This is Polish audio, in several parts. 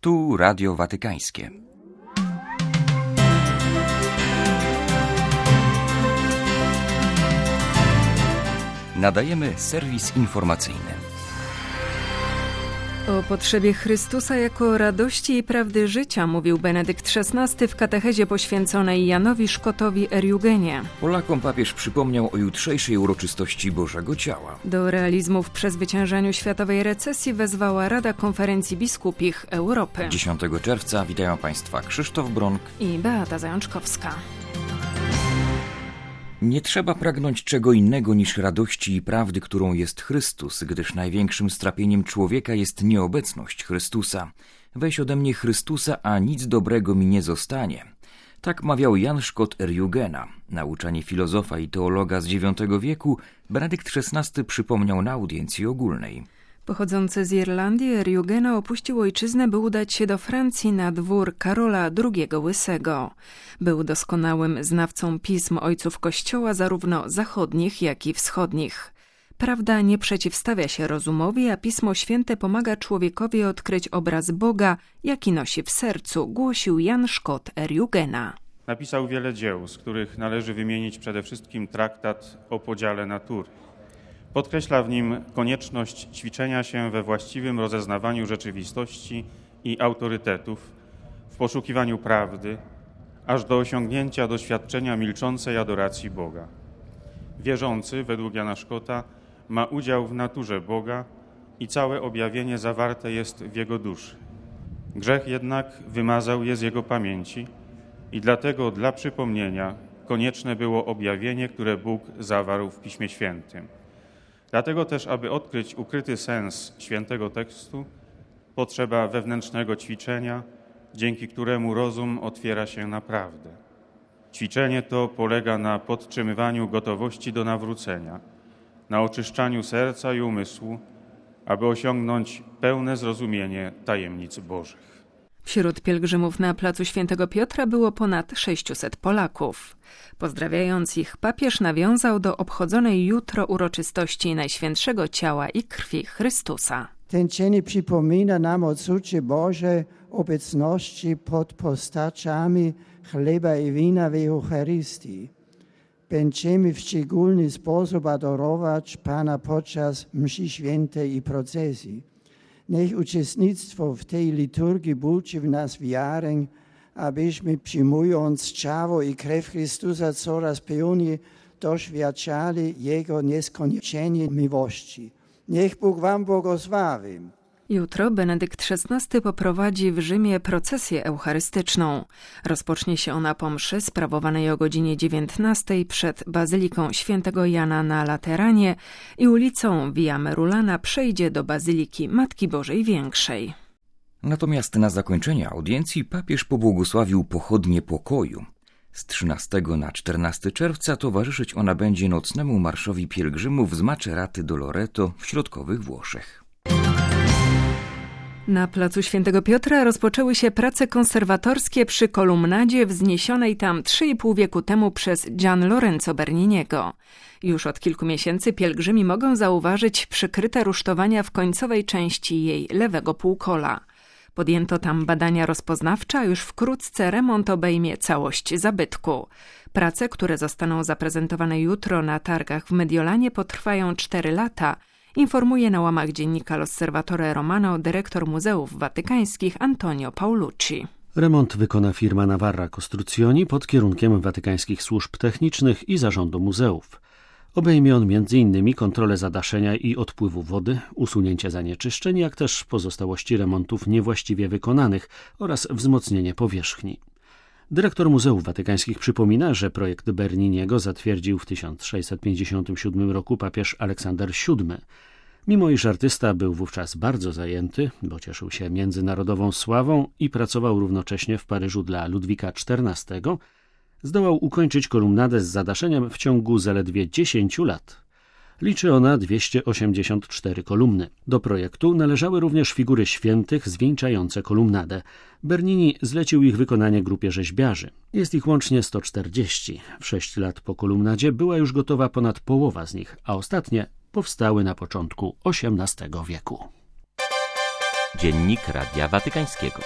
Tu Radio Watykańskie. Nadajemy serwis informacyjny. O potrzebie Chrystusa jako radości i prawdy życia mówił Benedykt XVI w katechezie poświęconej Janowi Szkotowi Eriugenie. Polakom papież przypomniał o jutrzejszej uroczystości Bożego Ciała. Do realizmu w przezwyciężaniu światowej recesji wezwała Rada Konferencji Biskupich Europy. 10 czerwca witają Państwa Krzysztof Bronk i Beata Zajączkowska. Nie trzeba pragnąć czego innego niż radości i prawdy, którą jest Chrystus, gdyż największym strapieniem człowieka jest nieobecność Chrystusa. Weź ode mnie Chrystusa, a nic dobrego mi nie zostanie. Tak mawiał Jan Szkot Eriugena. Nauczanie filozofa i teologa z IX wieku Benedykt XVI przypomniał na audiencji ogólnej. Pochodzący z Irlandii, Eriugena opuścił ojczyznę, by udać się do Francji na dwór Karola II Łysego. Był doskonałym znawcą pism ojców Kościoła, zarówno zachodnich, jak i wschodnich. Prawda nie przeciwstawia się rozumowi, a Pismo Święte pomaga człowiekowi odkryć obraz Boga, jaki nosi w sercu, głosił Jan Szkot Eriugena. Napisał wiele dzieł, z których należy wymienić przede wszystkim traktat o podziale natury. Podkreśla w nim konieczność ćwiczenia się we właściwym rozeznawaniu rzeczywistości i autorytetów, w poszukiwaniu prawdy, aż do osiągnięcia doświadczenia milczącej adoracji Boga. Wierzący, według Jana Szkota, ma udział w naturze Boga i całe objawienie zawarte jest w jego duszy. Grzech jednak wymazał je z jego pamięci i dlatego dla przypomnienia konieczne było objawienie, które Bóg zawarł w Piśmie Świętym. Dlatego też, aby odkryć ukryty sens świętego tekstu, potrzeba wewnętrznego ćwiczenia, dzięki któremu rozum otwiera się na prawdę. Ćwiczenie to polega na podtrzymywaniu gotowości do nawrócenia, na oczyszczaniu serca i umysłu, aby osiągnąć pełne zrozumienie tajemnic Bożych. Wśród pielgrzymów na placu Świętego Piotra było ponad 600 Polaków. Pozdrawiając ich, papież nawiązał do obchodzonej jutro uroczystości Najświętszego Ciała i Krwi Chrystusa. Ten dzień przypomina nam o cudzie Bożej obecności pod postaciami chleba i wina w Eucharystii. Będziemy w szczególny sposób adorować Pana podczas mszy świętej i procesji. Niech uczestnictwo w tej liturgii budzi w nas wiarę, abyśmy przyjmując ciało i krew Chrystusa coraz pełniej doświadczali Jego nieskończonej miłości. Niech Bóg wam błogosławi. Jutro Benedykt XVI poprowadzi w Rzymie procesję eucharystyczną. Rozpocznie się ona po mszy sprawowanej o godzinie 19 przed Bazyliką Świętego Jana na Lateranie i ulicą Via Merulana przejdzie do Bazyliki Matki Bożej Większej. Natomiast na zakończenie audiencji papież pobłogosławił pochodnię pokoju. Z 13 na 14 czerwca towarzyszyć ona będzie nocnemu marszowi pielgrzymów z Maceraty do Loreto w środkowych Włoszech. Na placu Świętego Piotra rozpoczęły się prace konserwatorskie przy kolumnadzie wzniesionej tam 3,5 wieku temu przez Gian Lorenzo Berniniego. Już od kilku miesięcy pielgrzymi mogą zauważyć przykryte rusztowania w końcowej części jej lewego półkola. Podjęto tam badania rozpoznawcze, a już wkrótce remont obejmie całość zabytku. Prace, które zostaną zaprezentowane jutro na targach w Mediolanie, potrwają 4 lata, informuje na łamach dziennika L'Osservatore Romano dyrektor Muzeów Watykańskich Antonio Paolucci. Remont wykona firma Navarra Costruzioni pod kierunkiem watykańskich służb technicznych i zarządu muzeów. Obejmie on m.in. kontrolę zadaszenia i odpływu wody, usunięcie zanieczyszczeń, jak też pozostałości remontów niewłaściwie wykonanych oraz wzmocnienie powierzchni. Dyrektor Muzeów Watykańskich przypomina, że projekt Berniniego zatwierdził w 1657 roku papież Aleksander VII. Mimo iż artysta był wówczas bardzo zajęty, bo cieszył się międzynarodową sławą i pracował równocześnie w Paryżu dla Ludwika XIV, zdołał ukończyć kolumnadę z zadaszeniem w ciągu zaledwie 10 lat. Liczy ona 284 kolumny. Do projektu należały również figury świętych zwieńczające kolumnadę. Bernini zlecił ich wykonanie grupie rzeźbiarzy. Jest ich łącznie 140. W 6 lat po kolumnadzie była już gotowa ponad połowa z nich, a ostatnie powstały na początku XVIII wieku. Dziennik Radia Watykańskiego.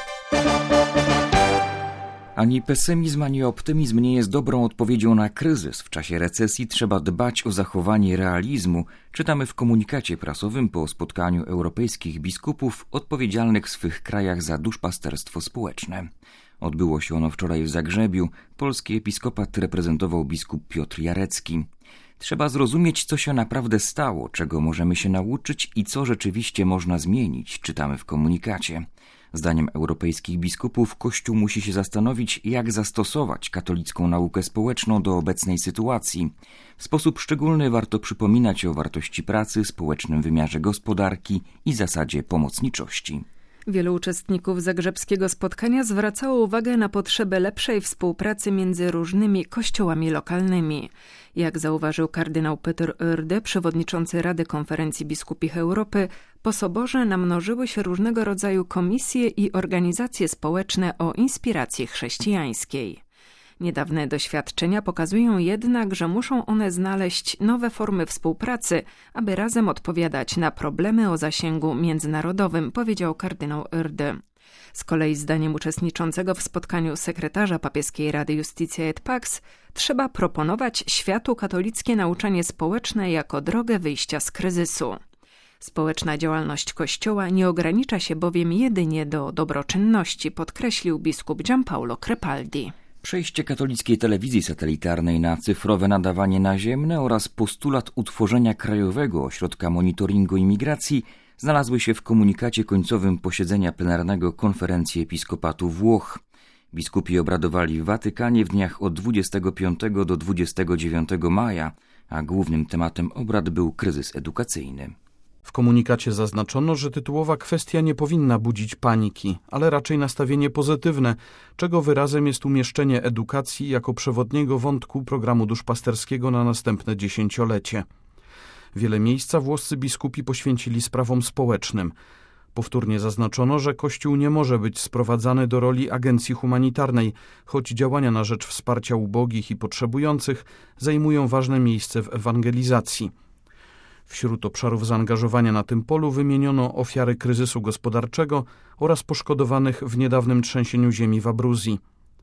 Ani pesymizm, ani optymizm nie jest dobrą odpowiedzią na kryzys. W czasie recesji trzeba dbać o zachowanie realizmu, czytamy w komunikacie prasowym po spotkaniu europejskich biskupów odpowiedzialnych w swych krajach za duszpasterstwo społeczne. Odbyło się ono wczoraj w Zagrzebiu. Polski episkopat reprezentował biskup Piotr Jarecki. Trzeba zrozumieć, co się naprawdę stało, czego możemy się nauczyć i co rzeczywiście można zmienić, czytamy w komunikacie. Zdaniem europejskich biskupów Kościół musi się zastanowić, jak zastosować katolicką naukę społeczną do obecnej sytuacji. W sposób szczególny warto przypominać o wartości pracy, społecznym wymiarze gospodarki i zasadzie pomocniczości. Wielu uczestników zagrzebskiego spotkania zwracało uwagę na potrzebę lepszej współpracy między różnymi kościołami lokalnymi. Jak zauważył kardynał Peter Oerde, przewodniczący Rady Konferencji Biskupich Europy, po soborze namnożyły się różnego rodzaju komisje i organizacje społeczne o inspiracji chrześcijańskiej. Niedawne doświadczenia pokazują jednak, że muszą one znaleźć nowe formy współpracy, aby razem odpowiadać na problemy o zasięgu międzynarodowym, powiedział kardynał Oerde. Z kolei zdaniem uczestniczącego w spotkaniu sekretarza papieskiej Rady Justitia et Pax trzeba proponować światu katolickie nauczanie społeczne jako drogę wyjścia z kryzysu. Społeczna działalność Kościoła nie ogranicza się bowiem jedynie do dobroczynności, podkreślił biskup Giampaolo Crepaldi. Przejście katolickiej telewizji satelitarnej na cyfrowe nadawanie naziemne oraz postulat utworzenia krajowego ośrodka monitoringu imigracji znalazły się w komunikacie końcowym posiedzenia plenarnego Konferencji Episkopatu Włoch. Biskupi obradowali w Watykanie w dniach od 25 do 29 maja, a głównym tematem obrad był kryzys edukacyjny. W komunikacie zaznaczono, że tytułowa kwestia nie powinna budzić paniki, ale raczej nastawienie pozytywne, czego wyrazem jest umieszczenie edukacji jako przewodniego wątku programu duszpasterskiego na następne dziesięciolecie. Wiele miejsca włoscy biskupi poświęcili sprawom społecznym. Powtórnie zaznaczono, że Kościół nie może być sprowadzany do roli agencji humanitarnej, choć działania na rzecz wsparcia ubogich i potrzebujących zajmują ważne miejsce w ewangelizacji. Wśród obszarów zaangażowania na tym polu wymieniono ofiary kryzysu gospodarczego oraz poszkodowanych w niedawnym trzęsieniu ziemi w Abruzji.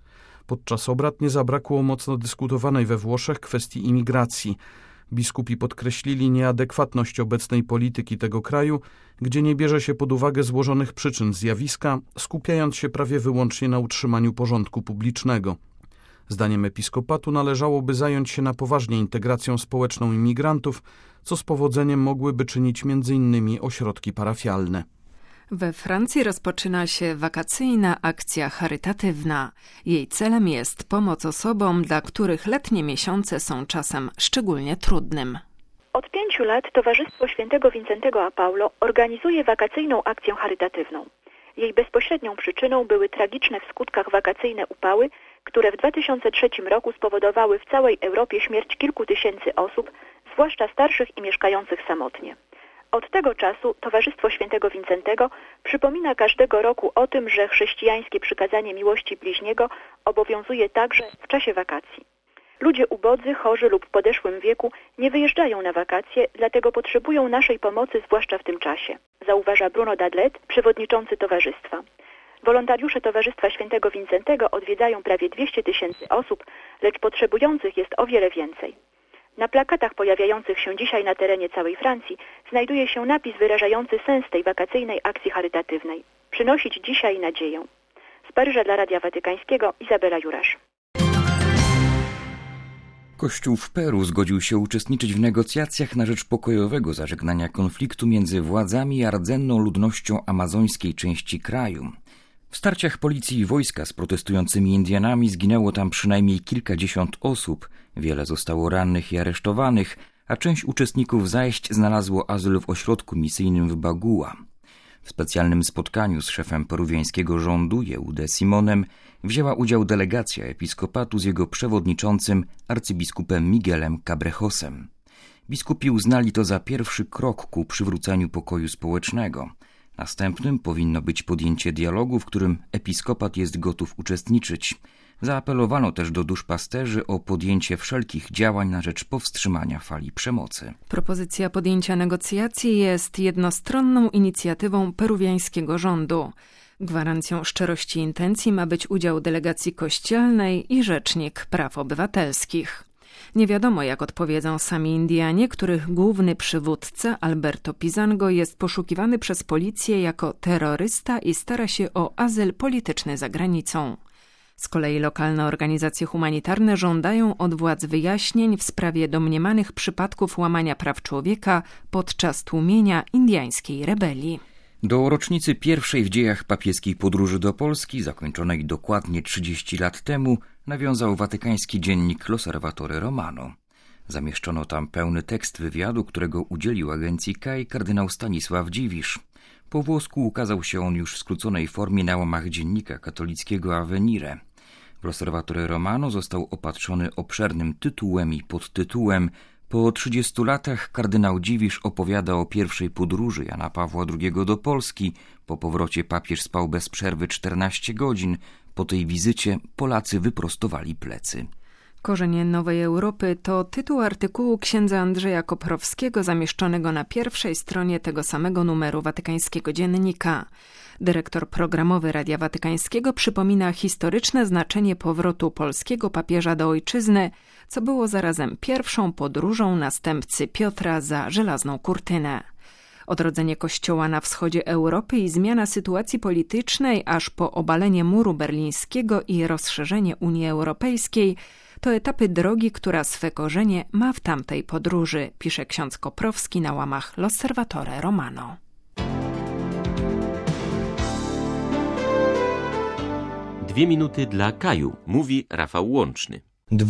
Podczas obrad nie zabrakło mocno dyskutowanej we Włoszech kwestii imigracji. Biskupi podkreślili nieadekwatność obecnej polityki tego kraju, gdzie nie bierze się pod uwagę złożonych przyczyn zjawiska, skupiając się prawie wyłącznie na utrzymaniu porządku publicznego. Zdaniem episkopatu należałoby zająć się na poważnie integracją społeczną imigrantów, co z powodzeniem mogłyby czynić m.in. ośrodki parafialne. We Francji rozpoczyna się wakacyjna akcja charytatywna. Jej celem jest pomoc osobom, dla których letnie miesiące są czasem szczególnie trudnym. Od 5 lat Towarzystwo Świętego Wincentego a Paulo organizuje wakacyjną akcję charytatywną. Jej bezpośrednią przyczyną były tragiczne w skutkach wakacyjne upały, które w 2003 roku spowodowały w całej Europie śmierć kilku tysięcy osób, zwłaszcza starszych i mieszkających samotnie. Od tego czasu Towarzystwo Świętego Wincentego przypomina każdego roku o tym, że chrześcijańskie przykazanie miłości bliźniego obowiązuje także w czasie wakacji. Ludzie ubodzy, chorzy lub w podeszłym wieku nie wyjeżdżają na wakacje, dlatego potrzebują naszej pomocy, zwłaszcza w tym czasie, zauważa Bruno Dadlet, przewodniczący towarzystwa. Wolontariusze Towarzystwa Świętego Wincentego odwiedzają prawie 200 tysięcy osób, lecz potrzebujących jest o wiele więcej. Na plakatach pojawiających się dzisiaj na terenie całej Francji znajduje się napis wyrażający sens tej wakacyjnej akcji charytatywnej. Przynosić dzisiaj nadzieję. Z Paryża dla Radia Watykańskiego Izabela Jurasz. Kościół w Peru zgodził się uczestniczyć w negocjacjach na rzecz pokojowego zażegnania konfliktu między władzami a rdzenną ludnością amazońskiej części kraju. W starciach policji i wojska z protestującymi Indianami zginęło tam przynajmniej kilkadziesiąt osób, wiele zostało rannych i aresztowanych, a część uczestników zajść znalazło azyl w ośrodku misyjnym w Bagua. W specjalnym spotkaniu z szefem peruwiańskiego rządu, Yehude Simonem, wzięła udział delegacja episkopatu z jego przewodniczącym, arcybiskupem Miguelem Cabrejosem. Biskupi uznali to za pierwszy krok ku przywróceniu pokoju społecznego. Następnym powinno być podjęcie dialogu, w którym episkopat jest gotów uczestniczyć. Zaapelowano też do duszpasterzy o podjęcie wszelkich działań na rzecz powstrzymania fali przemocy. Propozycja podjęcia negocjacji jest jednostronną inicjatywą peruwiańskiego rządu. Gwarancją szczerości intencji ma być udział delegacji kościelnej i rzecznik praw obywatelskich. Nie wiadomo, jak odpowiedzą sami Indianie, których główny przywódca Alberto Pizango jest poszukiwany przez policję jako terrorysta i stara się o azyl polityczny za granicą. Z kolei lokalne organizacje humanitarne żądają od władz wyjaśnień w sprawie domniemanych przypadków łamania praw człowieka podczas tłumienia indiańskiej rebelii. Do rocznicy pierwszej w dziejach papieskiej podróży do Polski, zakończonej dokładnie 30 lat temu, nawiązał watykański dziennik L'Osservatore Romano. Zamieszczono tam pełny tekst wywiadu, którego udzielił agencji KAI kardynał Stanisław Dziwisz. Po włosku ukazał się on już w skróconej formie na łamach dziennika katolickiego Avvenire. W L'Osservatore Romano został opatrzony obszernym tytułem i podtytułem Po 30 latach kardynał Dziwisz opowiada o pierwszej podróży Jana Pawła II do Polski. Po powrocie papież spał bez przerwy 14 godzin. Po tej wizycie Polacy wyprostowali plecy. Korzenie Nowej Europy to tytuł artykułu księdza Andrzeja Koprowskiego zamieszczonego na pierwszej stronie tego samego numeru watykańskiego dziennika. Dyrektor programowy Radia Watykańskiego przypomina historyczne znaczenie powrotu polskiego papieża do ojczyzny, co było zarazem pierwszą podróżą następcy Piotra za żelazną kurtynę. Odrodzenie Kościoła na wschodzie Europy i zmiana sytuacji politycznej aż po obalenie muru berlińskiego i rozszerzenie Unii Europejskiej to etapy drogi, która swe korzenie ma w tamtej podróży, pisze ksiądz Koprowski na łamach L'Osservatore Romano. Dwie minuty dla Kaju, mówi Rafał Łączny.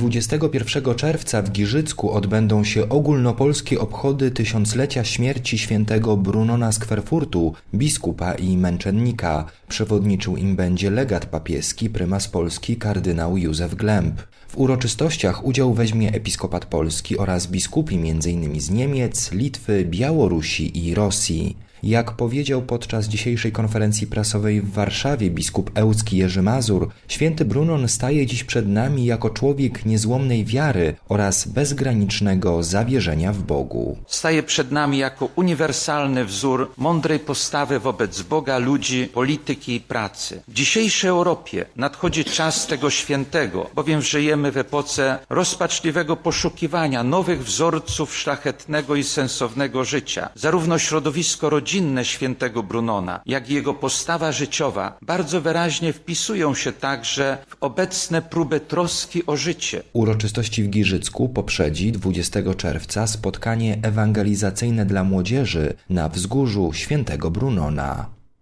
21 czerwca w Giżycku odbędą się ogólnopolskie obchody tysiąclecia śmierci świętego Brunona z Kwerfurtu, biskupa i męczennika. Przewodniczył im będzie legat papieski, prymas Polski kardynał Józef Glemp. W uroczystościach udział weźmie episkopat polski oraz biskupi m.in. z Niemiec, Litwy, Białorusi i Rosji. Jak powiedział podczas dzisiejszej konferencji prasowej w Warszawie biskup ełcki Jerzy Mazur, święty Brunon staje dziś przed nami jako człowiek niezłomnej wiary oraz bezgranicznego zawierzenia w Bogu. Staje przed nami jako uniwersalny wzór mądrej postawy wobec Boga, ludzi, polityki i pracy. W dzisiejszej Europie nadchodzi czas tego świętego, bowiem żyjemy w epoce rozpaczliwego poszukiwania nowych wzorców szlachetnego i sensownego życia. Zarówno środowisko rodzinne świętego Brunona, jak i jego postawa życiowa bardzo wyraźnie wpisują się także w obecne próby troski o życie. Uroczystości w Giżycku poprzedzi 20 czerwca spotkanie ewangelizacyjne dla młodzieży na wzgórzu świętego Brunona.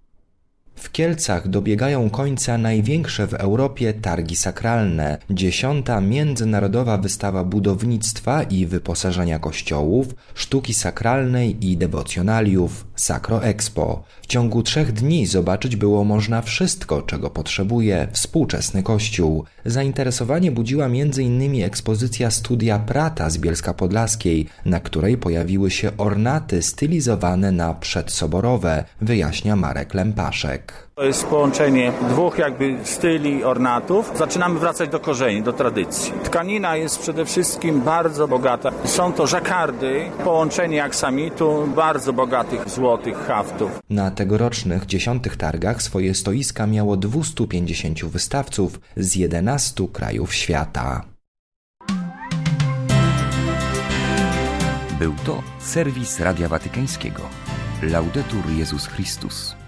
W Kielcach dobiegają końca największe w Europie targi sakralne. 10. Międzynarodowa Wystawa Budownictwa i Wyposażenia Kościołów, Sztuki Sakralnej i Dewocjonaliów, Sacro Expo. W ciągu 3 dni zobaczyć było można wszystko, czego potrzebuje współczesny Kościół. Zainteresowanie budziła m.in. ekspozycja Studia Prata z Bielska Podlaskiej, na której pojawiły się ornaty stylizowane na przedsoborowe, wyjaśnia Marek Lempaszek. To jest połączenie dwóch styli ornatów. Zaczynamy wracać do korzeni, do tradycji. Tkanina jest przede wszystkim bardzo bogata. Są to żakardy, połączenie aksamitu, bardzo bogatych złotych haftów. Na tegorocznych 10. targach swoje stoiska miało 250 wystawców z 11 krajów świata. Był to serwis Radia Watykańskiego. Laudetur Jezus Chrystus.